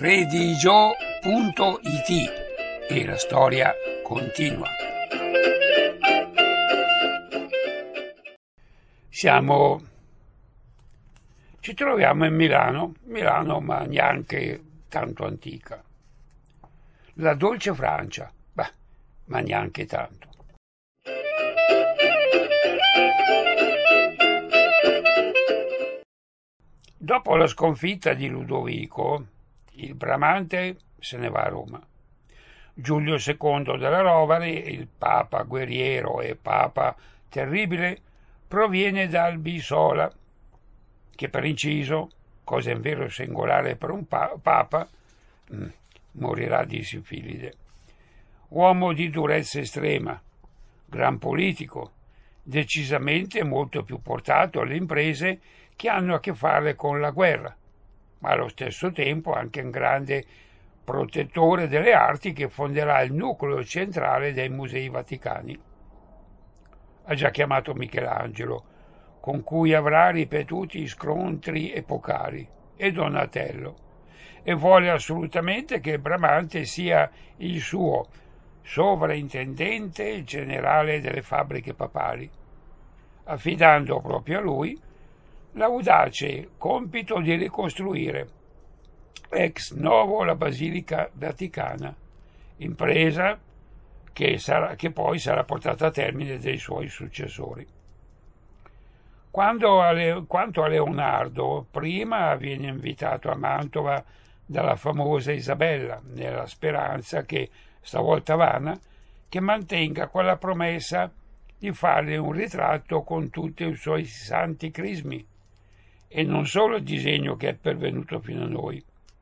redigio.it e la storia continua. Ci troviamo in Milano ma neanche tanto antica. La dolce Francia, ma neanche tanto. Dopo la sconfitta di Ludovico, il Bramante se ne va a Roma. Giulio II della Rovere, il papa guerriero e papa terribile, proviene da Albisola, che per inciso, cosa in vero singolare per un papa, morirà di sifilide. Uomo di durezza estrema, gran politico, decisamente molto più portato alle imprese che hanno a che fare con la guerra, ma allo stesso tempo anche un grande protettore delle arti che fonderà il nucleo centrale dei musei vaticani. Ha già chiamato Michelangelo, con cui avrà ripetuti scontri epocali, e Donatello, e vuole assolutamente che il Bramante sia il suo sovrintendente generale delle fabbriche papali, affidando proprio a lui l'audace compito di ricostruire ex novo la Basilica Vaticana, impresa che poi sarà portata a termine dai suoi successori. Quanto a Leonardo, prima viene invitato a Mantova dalla famosa Isabella, nella speranza che, stavolta vana, che mantenga quella promessa di farle un ritratto con tutti i suoi santi crismi, e non solo il disegno che è pervenuto fino a noi.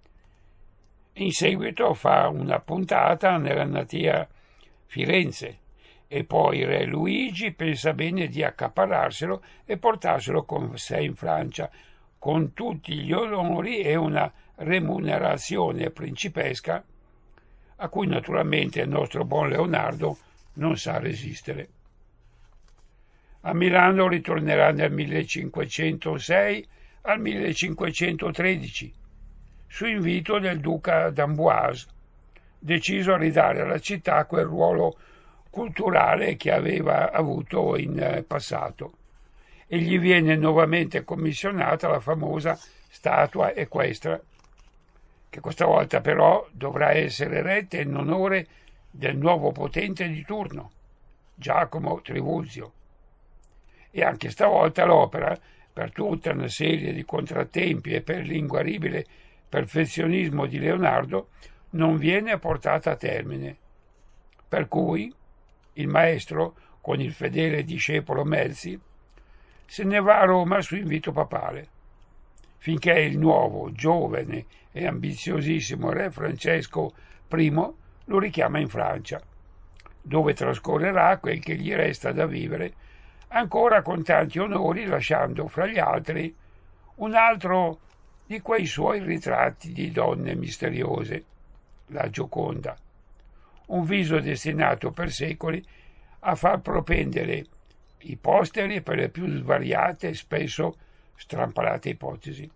In seguito fa una puntata nella natia Firenze e poi re Luigi pensa bene di accaparrarselo e portarselo con sé in Francia, con tutti gli onori e una remunerazione principesca a cui naturalmente il nostro buon Leonardo non sa resistere. A Milano ritornerà nel 1506 al 1513, su invito del duca d'Amboise, deciso a ridare alla città quel ruolo culturale che aveva avuto in passato, e gli viene nuovamente commissionata la famosa statua equestre, che questa volta però dovrà essere eretta in onore del nuovo potente di turno, Giacomo Trivulzio. E anche stavolta l'opera, per tutta una serie di contrattempi e per l'inguaribile perfezionismo di Leonardo, non viene portata a termine, per cui il maestro, con il fedele discepolo Melzi, se ne va a Roma su invito papale, finché il nuovo, giovane e ambiziosissimo re Francesco I lo richiama in Francia, dove trascorrerà quel che gli resta da vivere, ancora con tanti onori, lasciando fra gli altri un altro di quei suoi ritratti di donne misteriose, la Gioconda, un viso destinato per secoli a far propendere i posteri per le più svariate e spesso strampalate ipotesi.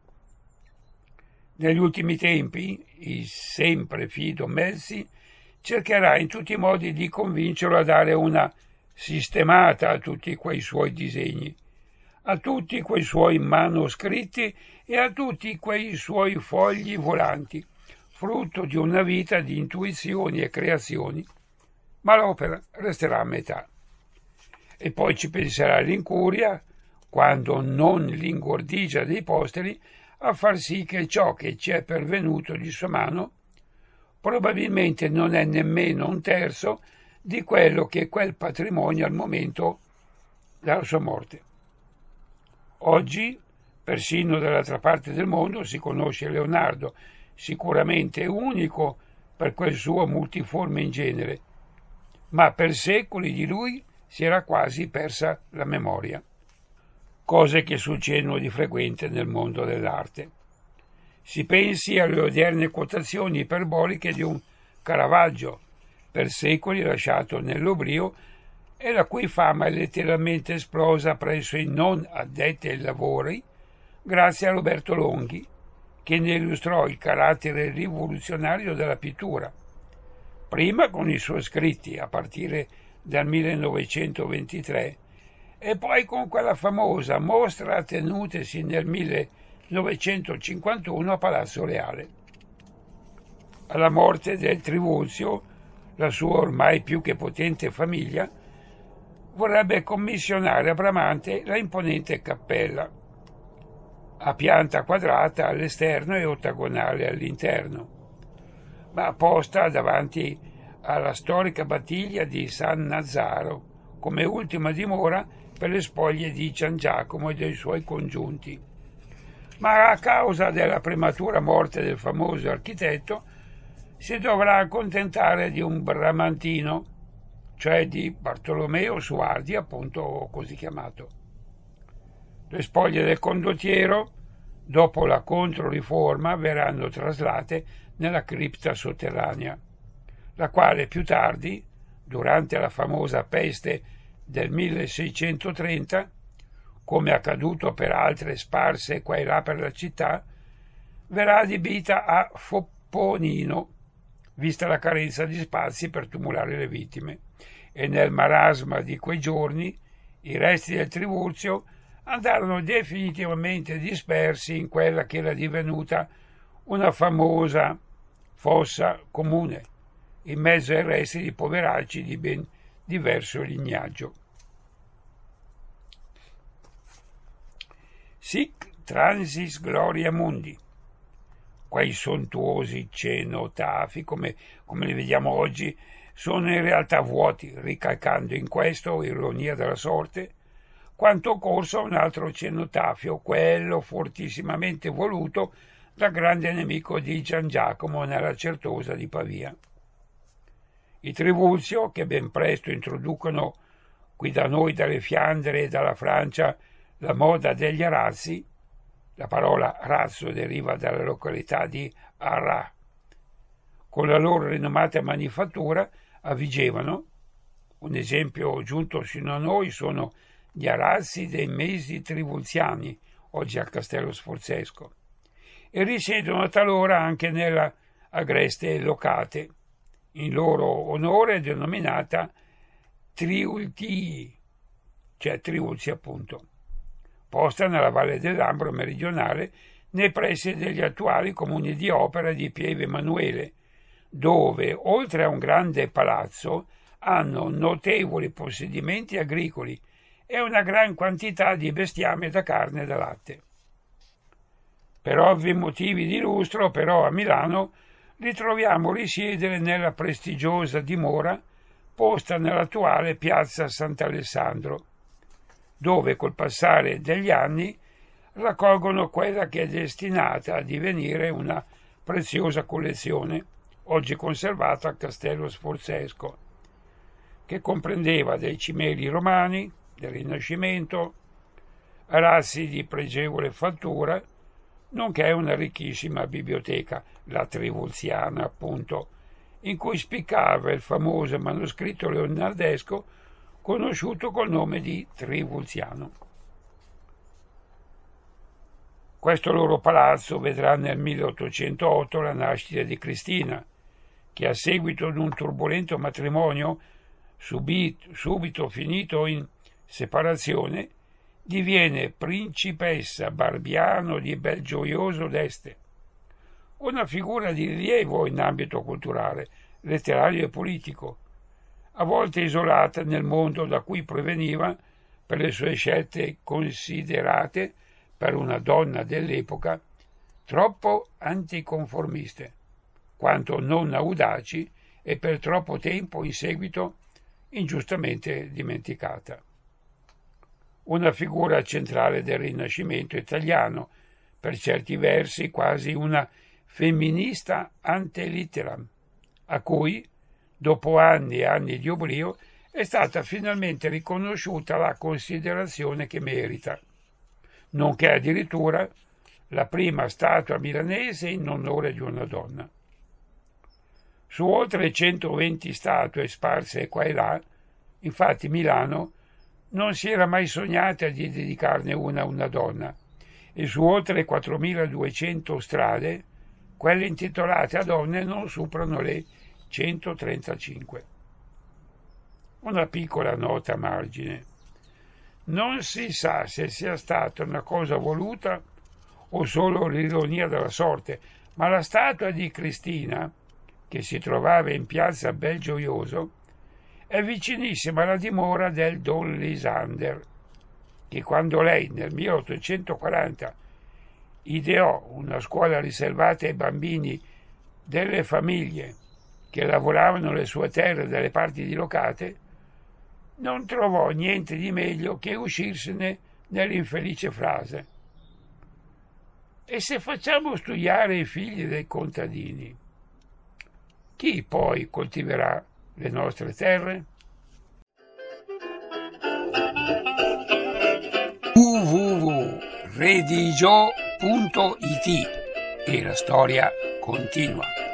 Negli ultimi tempi il sempre fido Melzi cercherà in tutti i modi di convincerlo a dare una sistemata a tutti quei suoi disegni, a tutti quei suoi manoscritti e a tutti quei suoi fogli volanti, frutto di una vita di intuizioni e creazioni, ma l'opera resterà a metà. E poi ci penserà l'incuria, quando non l'ingordigia dei posteri, a far sì che ciò che ci è pervenuto di sua mano probabilmente non è nemmeno un terzo di quello che è quel patrimonio al momento della sua morte. Oggi, persino dall'altra parte del mondo, si conosce Leonardo, sicuramente unico per quel suo multiforme ingenere, ma per secoli di lui si era quasi persa la memoria. Cose che succedono di frequente nel mondo dell'arte. Si pensi alle odierne quotazioni iperboliche di un Caravaggio, per secoli lasciato nell'oblio, e la cui fama è letteralmente esplosa presso i non addetti ai lavori grazie a Roberto Longhi, che ne illustrò il carattere rivoluzionario della pittura, prima con i suoi scritti a partire dal 1923 e poi con quella famosa mostra tenutesi nel 1951 a Palazzo Reale. Alla morte del Trivulzio, la sua ormai più che potente famiglia vorrebbe commissionare a Bramante la imponente cappella, a pianta quadrata all'esterno e ottagonale all'interno, ma posta davanti alla storica battiglia di San Nazzaro come ultima dimora per le spoglie di Gian Giacomo e dei suoi congiunti. Ma a causa della prematura morte del famoso architetto si dovrà accontentare di un bramantino, cioè di Bartolomeo Suardi, appunto così chiamato. Le spoglie del condottiero, dopo la Controriforma, verranno traslate nella cripta sotterranea, la quale più tardi, durante la famosa peste del 1630, come accaduto per altre sparse qua e là per la città, verrà adibita a Fopponino, vista la carenza di spazi per tumulare le vittime, e nel marasma di quei giorni i resti del Trivulzio andarono definitivamente dispersi in quella che era divenuta una famosa fossa comune, in mezzo ai resti di poveracci di ben diverso lignaggio. Sic transis gloria mundi. Quei sontuosi cenotafi, come li vediamo oggi, sono in realtà vuoti, ricalcando in questo, ironia della sorte, quanto occorso a un altro cenotafio, quello fortissimamente voluto dal grande nemico di Gian Giacomo nella Certosa di Pavia. I Trivulzio, che ben presto introducono qui da noi, dalle Fiandre e dalla Francia, la moda degli arazzi, la parola razzo deriva dalla località di Arras, con la loro rinomata manifattura a Vigevano. Un esempio giunto sino a noi sono gli arazzi dei mesi trivulziani, oggi al Castello Sforzesco, e risiedono talora anche nella agreste Locate, in loro onore denominata Triultii, cioè Triulzi appunto, posta nella Valle dell'Ambro meridionale nei pressi degli attuali comuni di Opera di Pieve Emanuele, dove, oltre a un grande palazzo, hanno notevoli possedimenti agricoli e una gran quantità di bestiame da carne e da latte. Per ovvi motivi di lustro, però, a Milano li troviamo risiedere nella prestigiosa dimora posta nell'attuale piazza Sant'Alessandro, dove col passare degli anni raccolgono quella che è destinata a divenire una preziosa collezione, oggi conservata al Castello Sforzesco, che comprendeva dei cimeli romani del Rinascimento, arazzi di pregevole fattura, nonché una ricchissima biblioteca, la Trivulziana appunto, in cui spiccava il famoso manoscritto leonardesco conosciuto col nome di Trivulziano. Questo loro palazzo vedrà nel 1808 la nascita di Cristina, che a seguito di un turbolento matrimonio subito finito in separazione, diviene principessa Barbiano di Belgioioso d'Este, una figura di rilievo in ambito culturale, letterario e politico, a volte isolata nel mondo da cui proveniva per le sue scelte considerate, per una donna dell'epoca, troppo anticonformiste, quanto non audaci e per troppo tempo in seguito ingiustamente dimenticata. Una figura centrale del Rinascimento italiano, per certi versi quasi una femminista ante litteram, a cui, dopo anni e anni di oblio, è stata finalmente riconosciuta la considerazione che merita, nonché addirittura la prima statua milanese in onore di una donna. Su oltre 120 statue sparse qua e là, infatti Milano non si era mai sognata di dedicarne una a una donna, e su oltre 4.200 strade, quelle intitolate a donne non superano le 135. Una piccola nota a margine. Non si sa se sia stata una cosa voluta o solo l'ironia della sorte, ma la statua di Cristina, che si trovava in piazza Belgioioso, è vicinissima alla dimora del Don Lisander, che quando lei nel 1840 ideò una scuola riservata ai bambini delle famiglie che lavoravano le sue terre dalle parti dilocate, non trovò niente di meglio che uscirsene nell'infelice frase: e se facciamo studiare i figli dei contadini, chi poi coltiverà le nostre terre? www.redigio.it e la storia continua.